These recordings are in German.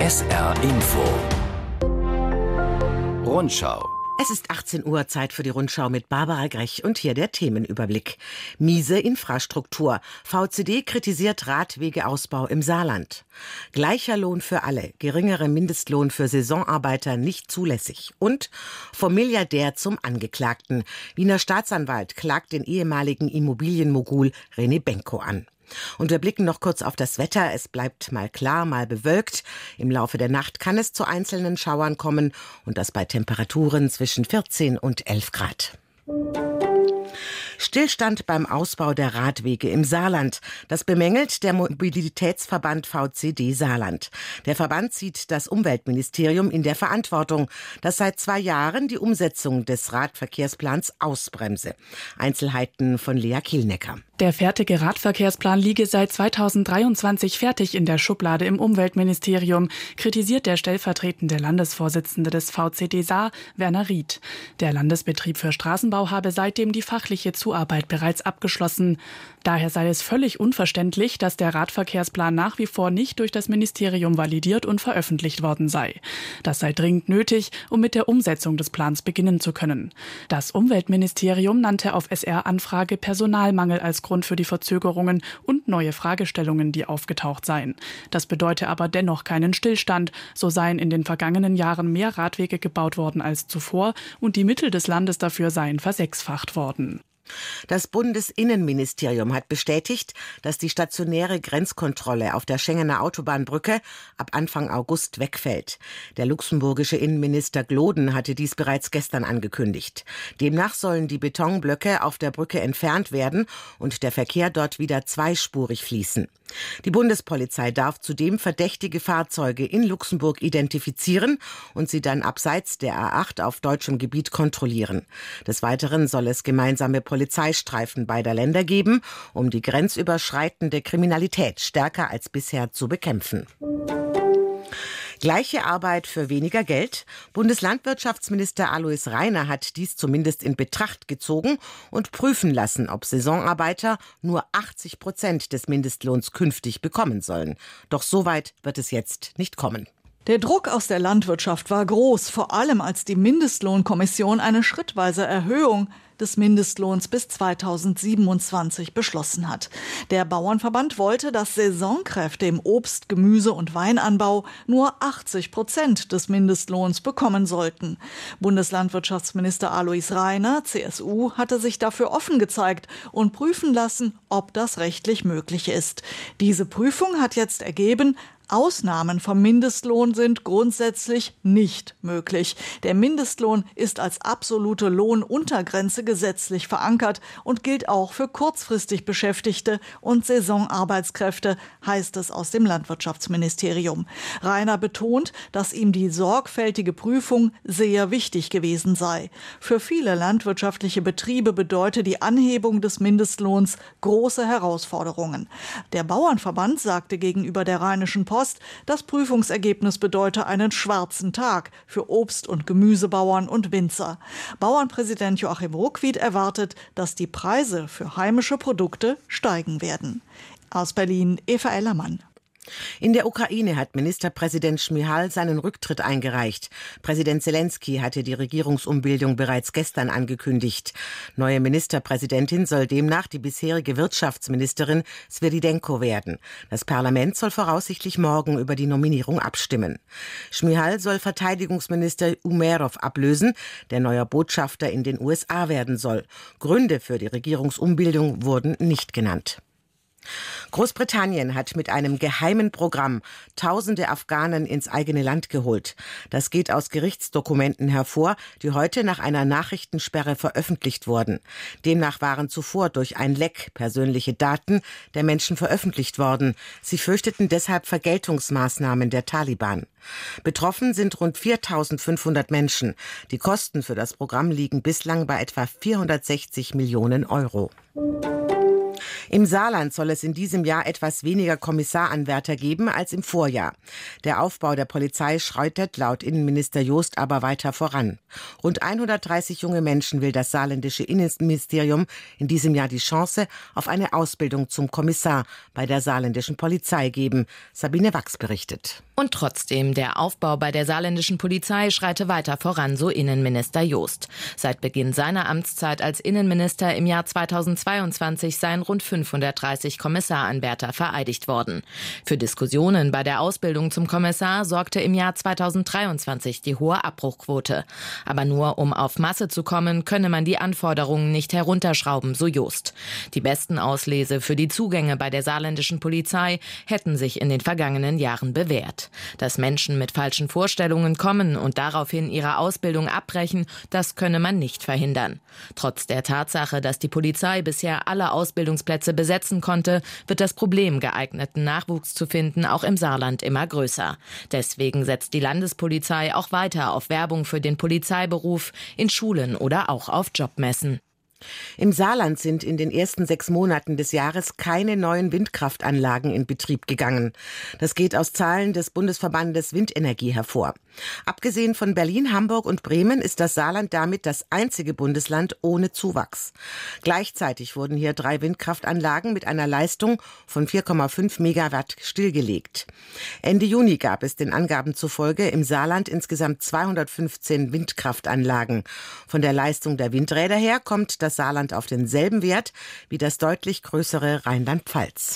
SR Info Rundschau. Es ist 18 Uhr, Zeit für die Rundschau mit Barbara Grech und hier der Themenüberblick. Miese Infrastruktur. VCD kritisiert Radwegeausbau im Saarland. Gleicher Lohn für alle, geringerer Mindestlohn für Saisonarbeiter nicht zulässig. Und vom Milliardär zum Angeklagten. Wiener Staatsanwalt klagt den ehemaligen Immobilienmogul René Benko an. Und wir blicken noch kurz auf das Wetter. Es bleibt mal klar, mal bewölkt. Im Laufe der Nacht kann es zu einzelnen Schauern kommen und das bei Temperaturen zwischen 14 und 11 Grad. Stillstand beim Ausbau der Radwege im Saarland. Das bemängelt der Mobilitätsverband VCD Saarland. Der Verband sieht das Umweltministerium in der Verantwortung, das seit 2 Jahren die Umsetzung des Radverkehrsplans ausbremse. Einzelheiten von Lea Kielnecker. Der fertige Radverkehrsplan liege seit 2023 fertig in der Schublade im Umweltministerium, kritisiert der stellvertretende Landesvorsitzende des VCD Saar, Werner Ried. Der Landesbetrieb für Straßenbau habe seitdem die fachliche Zuarbeit bereits abgeschlossen. Daher sei es völlig unverständlich, dass der Radverkehrsplan nach wie vor nicht durch das Ministerium validiert und veröffentlicht worden sei. Das sei dringend nötig, um mit der Umsetzung des Plans beginnen zu können. Das Umweltministerium nannte auf SR-Anfrage Personalmangel als Grund für die Verzögerungen und neue Fragestellungen, die aufgetaucht seien. Das bedeute aber dennoch keinen Stillstand. So seien in den vergangenen Jahren mehr Radwege gebaut worden als zuvor und die Mittel des Landes dafür seien versechsfacht worden. Das Bundesinnenministerium hat bestätigt, dass die stationäre Grenzkontrolle auf der Schengener Autobahnbrücke ab Anfang August wegfällt. Der luxemburgische Innenminister Gloden hatte dies bereits gestern angekündigt. Demnach sollen die Betonblöcke auf der Brücke entfernt werden und der Verkehr dort wieder zweispurig fließen. Die Bundespolizei darf zudem verdächtige Fahrzeuge in Luxemburg identifizieren und sie dann abseits der A8 auf deutschem Gebiet kontrollieren. Des Weiteren soll es gemeinsame Polizeistreifen beider Länder geben, um die grenzüberschreitende Kriminalität stärker als bisher zu bekämpfen. Gleiche Arbeit für weniger Geld? Bundeslandwirtschaftsminister Alois Rainer hat dies zumindest in Betracht gezogen und prüfen lassen, ob Saisonarbeiter nur 80% des Mindestlohns künftig bekommen sollen. Doch so weit wird es jetzt nicht kommen. Der Druck aus der Landwirtschaft war groß, vor allem als die Mindestlohnkommission eine schrittweise Erhöhung des Mindestlohns bis 2027 beschlossen hat. Der Bauernverband wollte, dass Saisonkräfte im Obst-, Gemüse- und Weinanbau nur 80% des Mindestlohns bekommen sollten. Bundeslandwirtschaftsminister Alois Rainer, CSU, hatte sich dafür offen gezeigt und prüfen lassen, ob das rechtlich möglich ist. Diese Prüfung hat jetzt ergeben, Ausnahmen vom Mindestlohn sind grundsätzlich nicht möglich. Der Mindestlohn ist als absolute Lohnuntergrenze gesetzlich verankert und gilt auch für kurzfristig Beschäftigte und Saisonarbeitskräfte, heißt es aus dem Landwirtschaftsministerium. Rainer betont, dass ihm die sorgfältige Prüfung sehr wichtig gewesen sei. Für viele landwirtschaftliche Betriebe bedeutet die Anhebung des Mindestlohns große Herausforderungen. Der Bauernverband sagte gegenüber der Rheinischen Post, das Prüfungsergebnis bedeute einen schwarzen Tag für Obst- und Gemüsebauern und Winzer. Bauernpräsident Joachim Ruckwied erwartet, dass die Preise für heimische Produkte steigen werden. Aus Berlin, Eva Ellermann. In der Ukraine hat Ministerpräsident Šmyhal seinen Rücktritt eingereicht. Präsident Selenskyj hatte die Regierungsumbildung bereits gestern angekündigt. Neue Ministerpräsidentin soll demnach die bisherige Wirtschaftsministerin Sviridенko werden. Das Parlament soll voraussichtlich morgen über die Nominierung abstimmen. Šmyhal soll Verteidigungsminister Umerov ablösen, der neuer Botschafter in den USA werden soll. Gründe für die Regierungsumbildung wurden nicht genannt. Großbritannien hat mit einem geheimen Programm Tausende Afghanen ins eigene Land geholt. Das geht aus Gerichtsdokumenten hervor, die heute nach einer Nachrichtensperre veröffentlicht wurden. Demnach waren zuvor durch ein Leck persönliche Daten der Menschen veröffentlicht worden. Sie fürchteten deshalb Vergeltungsmaßnahmen der Taliban. Betroffen sind rund 4.500 Menschen. Die Kosten für das Programm liegen bislang bei etwa 460 Millionen Euro. Im Saarland soll es in diesem Jahr etwas weniger Kommissaranwärter geben als im Vorjahr. Der Aufbau der Polizei schreitet laut Innenminister Joost aber weiter voran. Rund 130 junge Menschen will das saarländische Innenministerium in diesem Jahr die Chance auf eine Ausbildung zum Kommissar bei der saarländischen Polizei geben. Sabine Wachs berichtet. Und trotzdem, der Aufbau bei der saarländischen Polizei schreite weiter voran, so Innenminister Joost. Seit Beginn seiner Amtszeit als Innenminister im Jahr 2022 seien rund 530 Kommissaranwärter vereidigt worden. Für Diskussionen bei der Ausbildung zum Kommissar sorgte im Jahr 2023 die hohe Abbruchquote. Aber nur um auf Masse zu kommen, könne man die Anforderungen nicht herunterschrauben, so Joost. Die besten Auslese für die Zugänge bei der saarländischen Polizei hätten sich in den vergangenen Jahren bewährt. Dass Menschen mit falschen Vorstellungen kommen und daraufhin ihre Ausbildung abbrechen, das könne man nicht verhindern. Trotz der Tatsache, dass die Polizei bisher alle Ausbildungsplätze besetzen konnte, wird das Problem, geeigneten Nachwuchs zu finden, auch im Saarland immer größer. Deswegen setzt die Landespolizei auch weiter auf Werbung für den Polizeiberuf in Schulen oder auch auf Jobmessen. Im Saarland sind in den ersten 6 Monaten des Jahres keine neuen Windkraftanlagen in Betrieb gegangen. Das geht aus Zahlen des Bundesverbandes Windenergie hervor. Abgesehen von Berlin, Hamburg und Bremen ist das Saarland damit das einzige Bundesland ohne Zuwachs. Gleichzeitig wurden hier 3 Windkraftanlagen mit einer Leistung von 4,5 Megawatt stillgelegt. Ende Juni gab es den Angaben zufolge im Saarland insgesamt 215 Windkraftanlagen. Von der Leistung der Windräder her kommt das Saarland auf denselben Wert wie das deutlich größere Rheinland-Pfalz.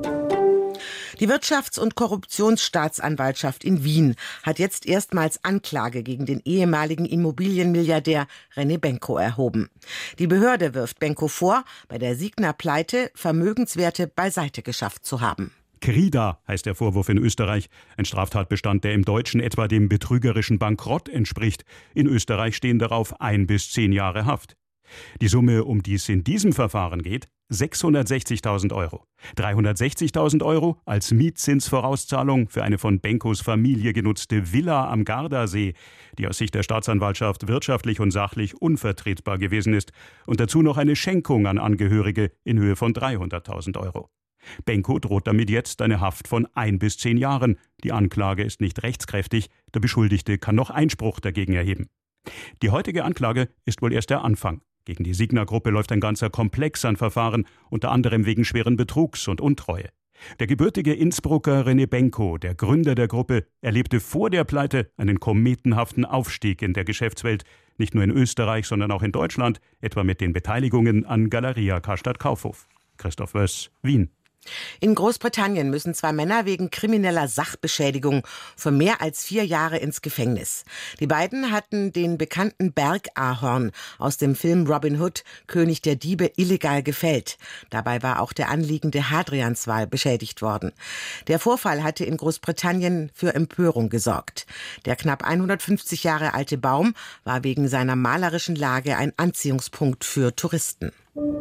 Die Wirtschafts- und Korruptionsstaatsanwaltschaft in Wien hat jetzt erstmals Anklage gegen den ehemaligen Immobilienmilliardär René Benko erhoben. Die Behörde wirft Benko vor, bei der Signa-Pleite Vermögenswerte beiseite geschafft zu haben. Krida heißt der Vorwurf in Österreich, ein Straftatbestand, der im Deutschen etwa dem betrügerischen Bankrott entspricht. In Österreich stehen darauf 1 bis 10 Jahre Haft. Die Summe, um die es in diesem Verfahren geht, 660.000 Euro. 360.000 Euro als Mietzinsvorauszahlung für eine von Benkos Familie genutzte Villa am Gardasee, die aus Sicht der Staatsanwaltschaft wirtschaftlich und sachlich unvertretbar gewesen ist. Und dazu noch eine Schenkung an Angehörige in Höhe von 300.000 Euro. Benko droht damit jetzt eine Haft von 1 bis 10 Jahren. Die Anklage ist nicht rechtskräftig. Der Beschuldigte kann noch Einspruch dagegen erheben. Die heutige Anklage ist wohl erst der Anfang. Gegen die Signa-Gruppe läuft ein ganzer Komplex an Verfahren, unter anderem wegen schweren Betrugs und Untreue. Der gebürtige Innsbrucker René Benko, der Gründer der Gruppe, erlebte vor der Pleite einen kometenhaften Aufstieg in der Geschäftswelt, nicht nur in Österreich, sondern auch in Deutschland, etwa mit den Beteiligungen an Galeria Karstadt Kaufhof. Christoph Wöss, Wien. In Großbritannien müssen 2 Männer wegen krimineller Sachbeschädigung für mehr als 4 Jahre ins Gefängnis. Die beiden hatten den bekannten Bergahorn aus dem Film Robin Hood, König der Diebe, illegal gefällt. Dabei war auch der anliegende Hadrianswall beschädigt worden. Der Vorfall hatte in Großbritannien für Empörung gesorgt. Der knapp 150 Jahre alte Baum war wegen seiner malerischen Lage ein Anziehungspunkt für Touristen.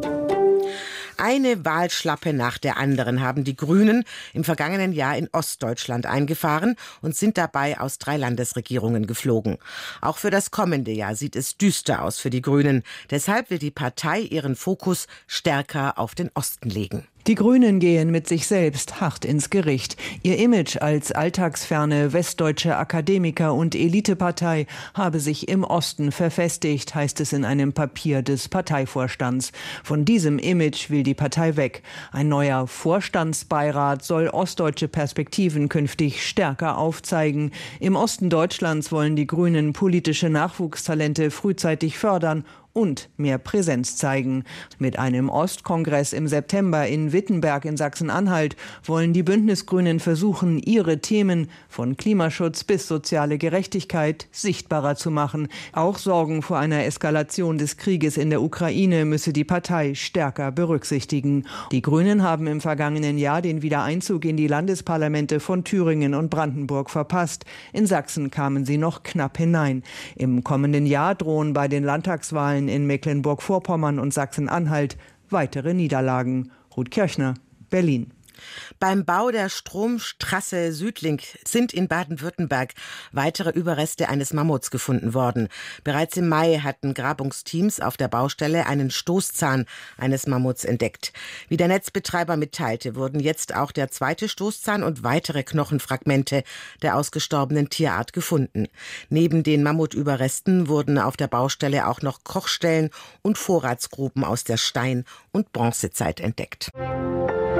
Eine Wahlschlappe nach der anderen haben die Grünen im vergangenen Jahr in Ostdeutschland eingefahren und sind dabei aus 3 Landesregierungen geflogen. Auch für das kommende Jahr sieht es düster aus für die Grünen. Deshalb will die Partei ihren Fokus stärker auf den Osten legen. Die Grünen gehen mit sich selbst hart ins Gericht. Ihr Image als alltagsferne westdeutsche Akademiker- und Elitepartei habe sich im Osten verfestigt, heißt es in einem Papier des Parteivorstands. Von diesem Image will die Partei weg. Ein neuer Vorstandsbeirat soll ostdeutsche Perspektiven künftig stärker aufzeigen. Im Osten Deutschlands wollen die Grünen politische Nachwuchstalente frühzeitig fördern und mehr Präsenz zeigen. Mit einem Ostkongress im September in Wittenberg in Sachsen-Anhalt wollen die Bündnisgrünen versuchen, ihre Themen von Klimaschutz bis soziale Gerechtigkeit sichtbarer zu machen. Auch Sorgen vor einer Eskalation des Krieges in der Ukraine müsse die Partei stärker berücksichtigen. Die Grünen haben im vergangenen Jahr den Wiedereinzug in die Landesparlamente von Thüringen und Brandenburg verpasst. In Sachsen kamen sie noch knapp hinein. Im kommenden Jahr drohen bei den Landtagswahlen in Mecklenburg-Vorpommern und Sachsen-Anhalt weitere Niederlagen. Ruth Kirchner, Berlin. Beim Bau der Stromtrasse Südlink sind in Baden-Württemberg weitere Überreste eines Mammuts gefunden worden. Bereits im Mai hatten Grabungsteams auf der Baustelle einen Stoßzahn eines Mammuts entdeckt. Wie der Netzbetreiber mitteilte, wurden jetzt auch der zweite Stoßzahn und weitere Knochenfragmente der ausgestorbenen Tierart gefunden. Neben den Mammutüberresten wurden auf der Baustelle auch noch Kochstellen und Vorratsgruben aus der Stein- und Bronzezeit entdeckt.